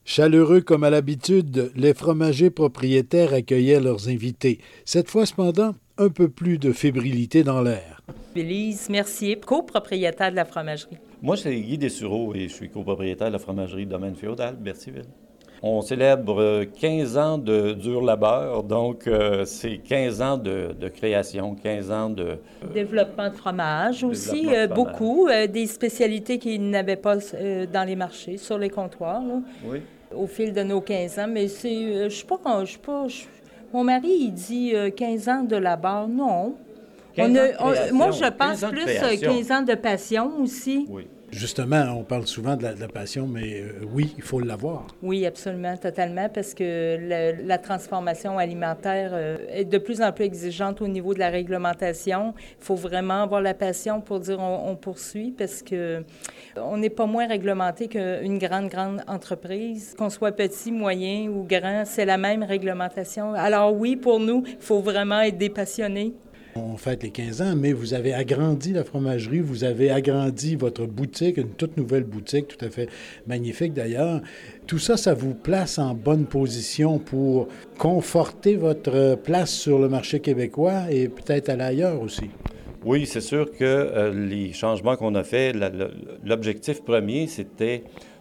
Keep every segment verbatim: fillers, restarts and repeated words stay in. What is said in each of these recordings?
Chaleureux comme à l'habitude, les fromagers propriétaires accueillaient leurs invités. Cette fois, cependant, un peu plus de fébrilité dans l'air. Élise Mercier, copropriétaire de la fromagerie. Moi, c'est Guy Dessureau et je suis copropriétaire de la fromagerie Domaine Féodal, Berthierville. On célèbre quinze ans de dur labeur, donc euh, c'est quinze ans de, de création, quinze ans de... Euh, développement de fromage aussi, développement de euh, fromage. beaucoup, euh, des spécialités qu'ils n'avaient pas euh, dans les marchés, sur les comptoirs, là, oui. au fil de nos quinze ans. Mais c'est, euh, je sais pas quand, je sais pas, je, mon mari, il dit euh, quinze ans de labeur, non. quinze On a, ans de création, on, moi, je pense quinze ans de plus création. quinze ans de passion aussi. Oui. Justement, on parle souvent de la, de la passion, mais euh, oui, il faut l'avoir. Oui, absolument, totalement, parce que le, la transformation alimentaire euh, est de plus en plus exigeante au niveau de la réglementation. Il faut vraiment avoir la passion pour dire on, on poursuit, parce que on n'est pas moins réglementé qu'une grande, grande entreprise. Qu'on soit petit, moyen ou grand, c'est la même réglementation. Alors oui, pour nous, il faut vraiment être des passionnés. On fête les quinze ans, mais vous avez agrandi la fromagerie, vous avez agrandi votre boutique, une toute nouvelle boutique, tout à fait magnifique d'ailleurs. Tout ça, ça vous place en bonne position pour conforter votre place sur le marché québécois et peut-être aller ailleurs aussi. Oui, c'est sûr que euh, les changements qu'on a faits, la, la, l'objectif premier, c'était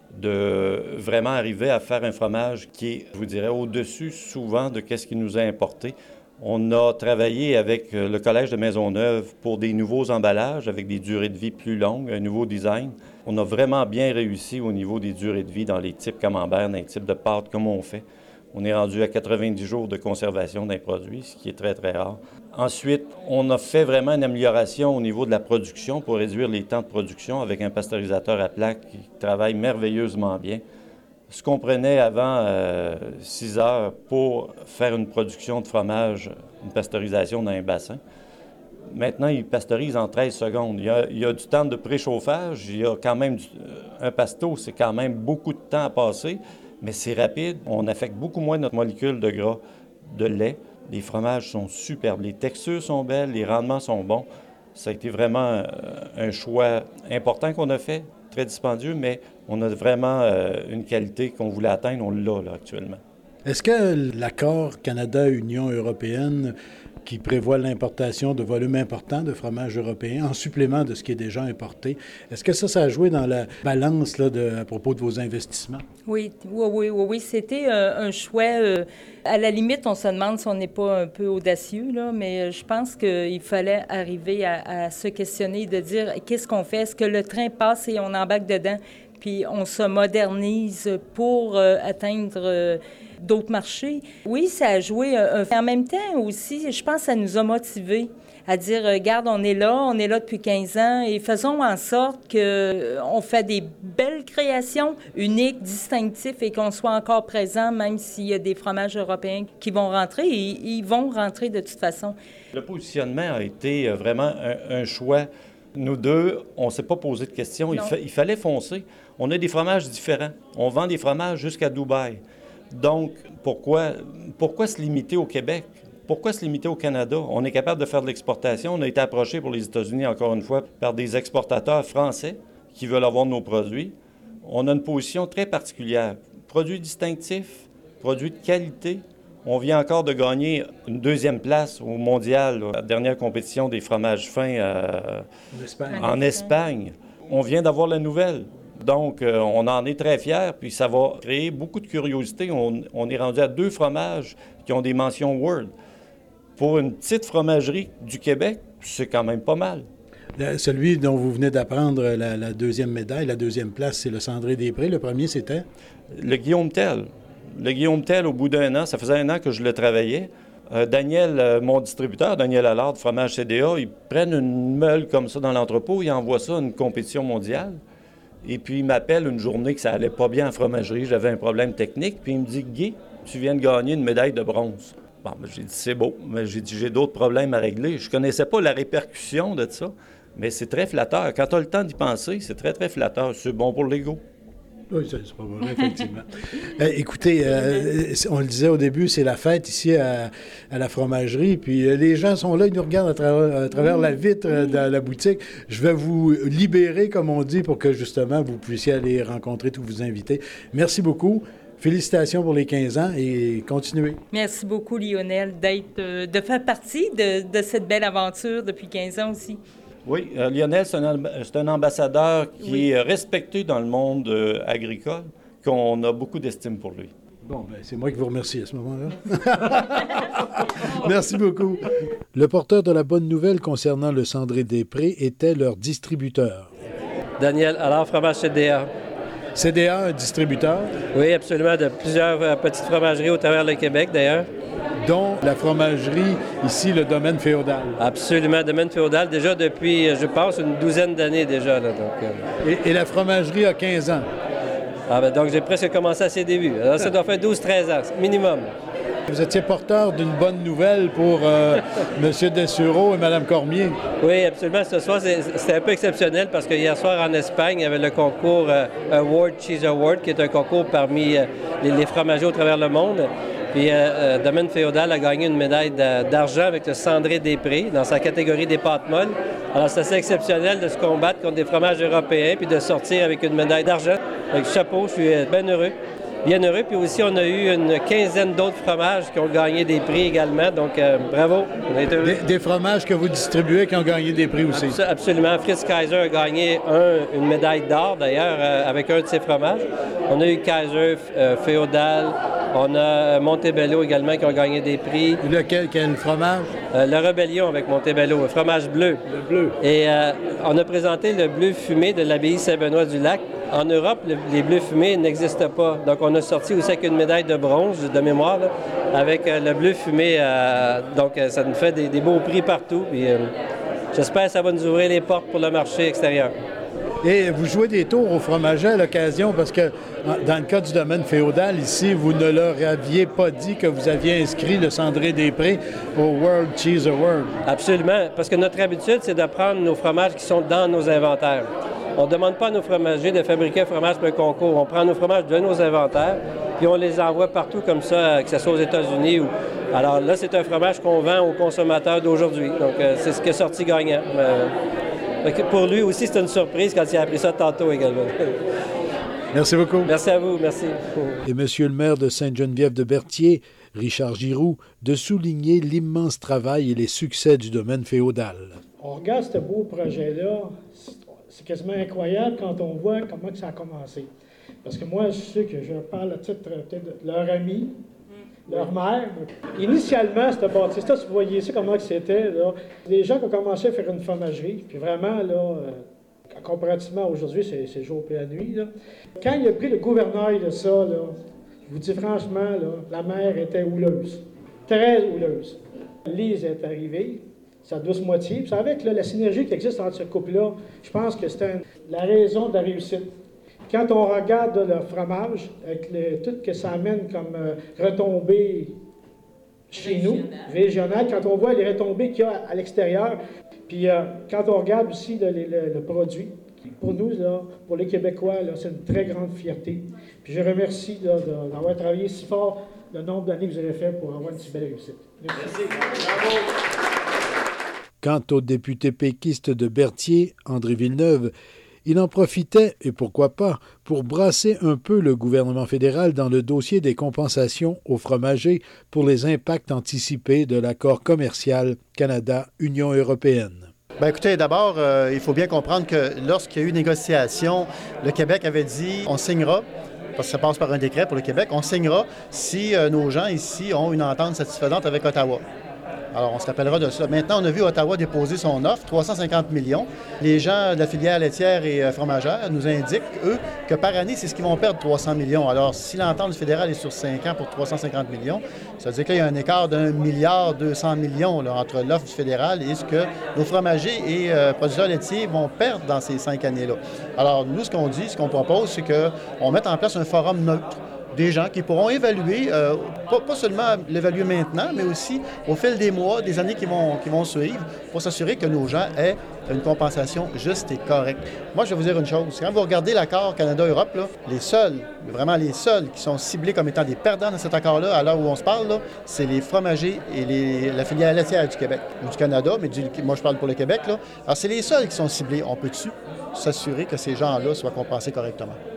de vraiment arriver à faire un fromage qui est, je vous dirais, au-dessus souvent de ce qui nous a importé. On a travaillé avec le Collège de Maisonneuve pour des nouveaux emballages avec des durées de vie plus longues, un nouveau design. On a vraiment bien réussi au niveau des durées de vie dans les types camembert, dans les types de pâtes comme on fait. On est rendu à quatre-vingt-dix jours de conservation d'un produit, ce qui est très, très rare. Ensuite, on a fait vraiment une amélioration au niveau de la production pour réduire les temps de production avec un pasteurisateur à plaque qui travaille merveilleusement bien. Ce qu'on prenait avant euh, six heures pour faire une production de fromage, une pasteurisation dans un bassin, maintenant, il pasteurise en treize secondes. Il y a, il y a du temps de préchauffage, il y a quand même du, un pasto, c'est quand même beaucoup de temps à passer, mais c'est rapide. On affecte beaucoup moins notre molécule de gras de lait. Les fromages sont superbes, les textures sont belles, les rendements sont bons. Ça a été vraiment un choix important qu'on a fait, très dispendieux, mais on a vraiment euh, une qualité qu'on voulait atteindre, on l'a là, actuellement. Est-ce que l'accord Canada-Union européenne qui prévoit l'importation de volumes importants de fromage européen en supplément de ce qui est déjà importé, est-ce que ça, ça a joué dans la balance là, de, à propos de vos investissements? Oui, oui, oui, oui, oui. C'était euh, un choix. Euh, à la limite, on se demande si on n'est pas un peu audacieux, là, mais je pense qu'il fallait arriver à, à se questionner, de dire qu'est-ce qu'on fait? Est-ce que le train passe et on embarque dedans? Puis on se modernise pour euh, atteindre euh, d'autres marchés. Oui, ça a joué. Euh, en même temps aussi, je pense que ça nous a motivés à dire, regarde, on est là, on est là depuis quinze ans et faisons en sorte qu'on fait des belles créations uniques, distinctives et qu'on soit encore présent, même s'il y a des fromages européens qui vont rentrer et ils vont rentrer de toute façon. Le positionnement a été vraiment un, un choix. Nous deux, on ne s'est pas posé de questions. Il, fa- il fallait foncer. On a des fromages différents. On vend des fromages jusqu'à Dubaï. Donc, pourquoi, pourquoi se limiter au Québec? Pourquoi se limiter au Canada? On est capable de faire de l'exportation. On a été approché pour les États-Unis, encore une fois, par des exportateurs français qui veulent avoir nos produits. On a une position très particulière. Produits distinctifs, produits de qualité. On vient encore de gagner une deuxième place au mondial, là, la dernière compétition des fromages fins euh, en Espagne. En Espagne. On vient d'avoir la nouvelle. Donc, euh, on en est très fiers, puis ça va créer beaucoup de curiosité. On, on est rendu à deux fromages qui ont des mentions Word. Pour une petite fromagerie du Québec, c'est quand même pas mal. Le, celui dont vous venez d'apprendre la, la deuxième médaille, la deuxième place, c'est le Cendré-des-Prés. Le premier, c'était? Le Guillaume Tell. Le Guillaume Tell, au bout d'un an, ça faisait un an que je le travaillais. Euh, Daniel, euh, mon distributeur, Daniel Allard, de fromage C D A, ils prennent une meule comme ça dans l'entrepôt, ils envoient ça à une compétition mondiale. Et puis, il m'appelle une journée que ça allait pas bien en fromagerie, j'avais un problème technique, puis il me dit « Guy, tu viens de gagner une médaille de bronze. » Bon, ben, j'ai dit « C'est beau, mais j'ai dit « J'ai d'autres problèmes à régler. » Je connaissais pas la répercussion de ça, mais c'est très flatteur. Quand tu as le temps d'y penser, c'est très, très flatteur. C'est bon pour l'ego. Oui, c'est pas vrai, effectivement. euh, écoutez, euh, on le disait au début, c'est la fête ici à, à la fromagerie, puis euh, les gens sont là, ils nous regardent à travers, à travers la vitre euh, de la boutique. Je vais vous libérer, comme on dit, pour que justement vous puissiez aller rencontrer tous vos invités. Merci beaucoup. félicitations pour les quinze ans et continuez. Merci beaucoup, Lionel, d'être, euh, de faire partie de, de cette belle aventure depuis quinze ans aussi. Oui, euh, Lionel, c'est un, c'est un ambassadeur qui Oui. est respecté dans le monde euh, agricole, qu'on a beaucoup d'estime pour lui. Bon, ben, c'est moi qui vous remercie à ce moment-là. Merci beaucoup. Le porteur de la bonne nouvelle concernant le Cendré-des-Prés était leur distributeur. Daniel Allard, fromage C D A. C D A, un distributeur, Oui, absolument, de plusieurs euh, petites fromageries au travers le Québec, d'ailleurs. dont la fromagerie, ici, le domaine féodal. Absolument, domaine féodal, déjà depuis, euh, je pense, une douzaine d'années déjà. Là, donc, euh, Et, et la fromagerie a quinze ans. ah, ben, donc, j'ai presque commencé à ses débuts. Alors, ça doit faire douze treize ans, minimum. Vous étiez porteur d'une bonne nouvelle pour euh, M. Dessureau et Mme Cormier. Oui, absolument. Ce soir, c'est- c'était un peu exceptionnel parce que hier soir, en Espagne, il y avait le concours euh, Award Cheese Award, qui est un concours parmi euh, les, les fromagers au travers le monde. Puis, euh, euh, Domaine Féodal a gagné une médaille d'a- d'argent avec le Cendré-des-Prés dans sa catégorie des pâtes molles. Alors, c'est assez exceptionnel de se combattre contre des fromages européens puis de sortir avec une médaille d'argent. Avec chapeau, je suis euh, bien heureux. Bien heureux. Puis aussi, on a eu une quinzaine d'autres fromages qui ont gagné des prix également. Donc, euh, bravo. On est heureux. Des, des fromages que vous distribuez qui ont gagné des prix aussi. Abs- Absolument. Fritz Kaiser a gagné un- une médaille d'or, d'ailleurs, euh, avec un de ses fromages. On a eu Kaiser, euh, Féodal. On a Montebello également qui ont gagné des prix. Lequel, quel fromage? Euh, le Rebellion avec Montebello, un fromage bleu. Le bleu. Et euh, on a présenté le bleu fumé de l'abbaye Saint-Benoît-du-Lac. En Europe, le- les bleus fumés n'existent pas. Donc, on a sorti aussi avec une médaille de bronze, de mémoire, là, avec euh, le bleu fumé. euh, donc, euh, ça nous fait des, des beaux prix partout. Puis, euh, j'espère que ça va nous ouvrir les portes pour le marché extérieur. Et vous jouez des tours au fromager à l'occasion parce que dans le cas du domaine féodal, ici, vous ne leur aviez pas dit que vous aviez inscrit le Cendré-des-Prés au World Cheese Award. Absolument, parce que notre habitude, c'est de prendre nos fromages qui sont dans nos inventaires. On ne demande pas à nos fromagers de fabriquer un fromage pour un concours. On prend nos fromages de nos inventaires, puis on les envoie partout comme ça, que ce soit aux États-Unis. Ou... Alors là, c'est un fromage qu'on vend aux consommateurs d'aujourd'hui. Donc, euh, c'est ce qui est sorti gagnant. Euh, fait que pour lui aussi, c'est une surprise quand il a appris ça tantôt également. Merci beaucoup. Merci à vous, merci. Et Monsieur le maire de Sainte-Geneviève-de-Berthier, Richard Giroux, de souligner l'immense travail et les succès du domaine féodal. On regarde ce beau projet-là, c'est quasiment incroyable quand on voit comment que ça a commencé. Parce que moi, je sais que je parle à titre peut-être de leur ami, leur mère. Initialement, cette bâtisse-là, si vous voyez ça, comment que c'était, là, les gens qui ont commencé à faire une fromagerie, puis vraiment, là, euh, comparativement à aujourd'hui, c'est, c'est jour et la nuit, là. Quand il a pris le gouvernail de ça, là, je vous dis franchement, là, la mer était houleuse, très houleuse. Lise est arrivée, sa douce moitié, puis avec là, la synergie qui existe entre ce couple-là, je pense que c'est un- la raison de la réussite. Quand on regarde là, le fromage, avec le- tout ce que ça amène comme euh, retombées chez nous, régionales, quand on voit les retombées qu'il y a à l'extérieur, puis euh, quand on regarde aussi là, les- le, le produit, pour nous, là, pour les Québécois, là, c'est une très grande fierté. Puis je remercie là, de- d'avoir travaillé si fort le nombre d'années que vous avez fait pour avoir une si belle réussite. Merci. Bravo. Quant au député péquiste de Berthier, André Villeneuve, il en profitait, et pourquoi pas, pour brasser un peu le gouvernement fédéral dans le dossier des compensations aux fromagers pour les impacts anticipés de l'accord commercial Canada-Union européenne. Bien, écoutez, d'abord, euh, il faut bien comprendre que lorsqu'il y a eu négociation, le Québec avait dit on signera, parce que ça passe par un décret pour le Québec, on signera si euh, nos gens ici ont une entente satisfaisante avec Ottawa. Alors, on se rappellera de ça. Maintenant, on a vu Ottawa déposer son offre, trois cent cinquante millions. Les gens de la filière laitière et euh, fromagère nous indiquent, eux, que par année, c'est ce qu'ils vont perdre, trois cents millions. Alors, si l'entente fédérale est sur cinq ans pour trois cent cinquante millions, ça veut dire qu'il y a un écart d'un milliard deux cents millions là, entre l'offre du fédéral et ce que nos fromagers et euh, producteurs laitiers vont perdre dans ces cinq années-là. Alors, nous, ce qu'on dit, ce qu'on propose, c'est qu'on mette en place un forum neutre. Des gens qui pourront évaluer, euh, pas, pas seulement l'évaluer maintenant, mais aussi au fil des mois, des années qui vont, qui vont suivre, pour s'assurer que nos gens aient une compensation juste et correcte. Moi, je vais vous dire une chose. Quand vous regardez l'accord Canada-Europe, là, les seuls, vraiment les seuls qui sont ciblés comme étant des perdants dans cet accord-là, à l'heure où on se parle, là, c'est les fromagers et les, la filière laitière du Québec, ou du Canada, mais du, moi, je parle pour le Québec. Là. Alors, c'est les seuls qui sont ciblés. On peut-tu s'assurer que ces gens-là soient compensés correctement?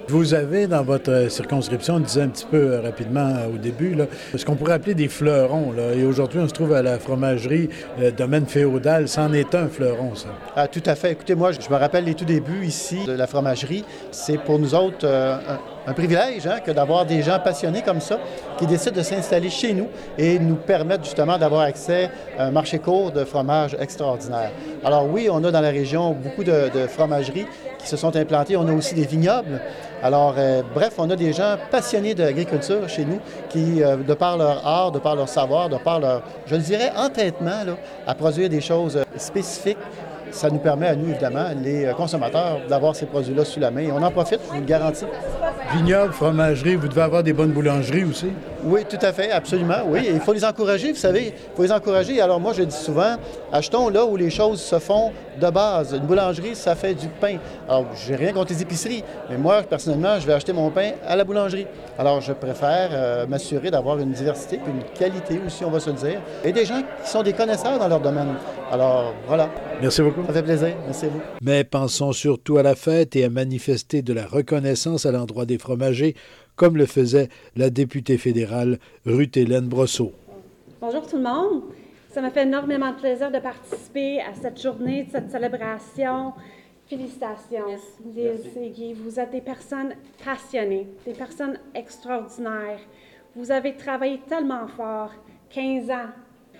Vous avez dans votre circonscription, on disait un petit peu euh, rapidement euh, au début, là, ce qu'on pourrait appeler des fleurons. Là. Et aujourd'hui, on se trouve à la fromagerie euh, Domaine Féodal. C'en est un fleuron, ça. Ah, tout à fait. Écoutez, moi, je me rappelle les tout débuts ici de la fromagerie. C'est pour nous autres euh, un, un privilège hein, que d'avoir des gens passionnés comme ça qui décident de s'installer chez nous et nous permettent justement d'avoir accès à un marché court de fromage extraordinaire. Alors oui, on a dans la région beaucoup de, de fromageries qui se sont implantées. On a aussi des vignobles. Alors, euh, bref, on a des gens passionnés d'agriculture chez nous qui, euh, de par leur art, de par leur savoir, de par leur, je le dirais, entêtement là, à produire des choses spécifiques, ça nous permet à nous, évidemment, les consommateurs, d'avoir ces produits-là sous la main. Et on en profite, je vous le garantis. Vignoble, fromagerie, vous devez avoir des bonnes boulangeries aussi? Oui, tout à fait, absolument, oui. Et il faut les encourager, vous savez, il faut les encourager. Alors moi, je dis souvent, achetons là où les choses se font de base. Une boulangerie, ça fait du pain. Alors, j'ai rien contre les épiceries, mais moi, personnellement, je vais acheter mon pain à la boulangerie. Alors, je préfère euh, m'assurer d'avoir une diversité puis une qualité aussi, on va se le dire, et des gens qui sont des connaisseurs dans leur domaine. Alors, voilà. Merci beaucoup. Ça fait plaisir. Merci à vous. Mais pensons surtout à la fête et à manifester de la reconnaissance à l'endroit des fromagers, comme le faisait la députée fédérale Ruth-Hélène Brosseau. Bonjour tout le monde. Ça m'a fait énormément de plaisir de participer à cette journée, de cette célébration. Félicitations, Lise et Guy. Vous êtes des personnes passionnées, des personnes extraordinaires. Vous avez travaillé tellement fort, quinze ans.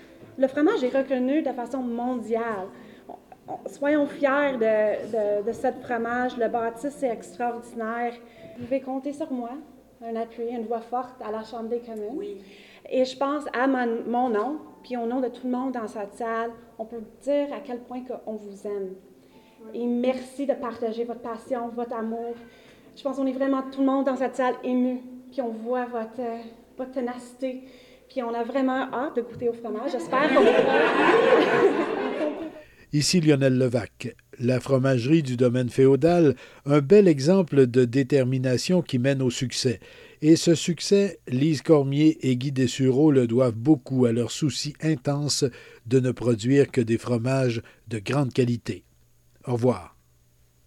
Le fromage est reconnu de façon mondiale. Soyons fiers de, de, de ce fromage. Le bâtisse est extraordinaire. Vous pouvez compter sur moi, un appui, une voix forte à la Chambre des communes. Oui. Et je pense à mon, mon nom, puis au nom de tout le monde dans cette salle, on peut dire à quel point on vous aime. Oui. Et merci de partager votre passion, votre amour. Je pense qu'on est vraiment tout le monde dans cette salle ému, puis on voit votre, votre ténacité. Puis on a vraiment hâte de goûter au fromage. J'espère qu'on Ici Lionel Levac. La fromagerie du Domaine Féodal, un bel exemple de détermination qui mène au succès. Et ce succès, Lise Cormier et Guy Dessureau le doivent beaucoup à leur souci intense de ne produire que des fromages de grande qualité. Au revoir.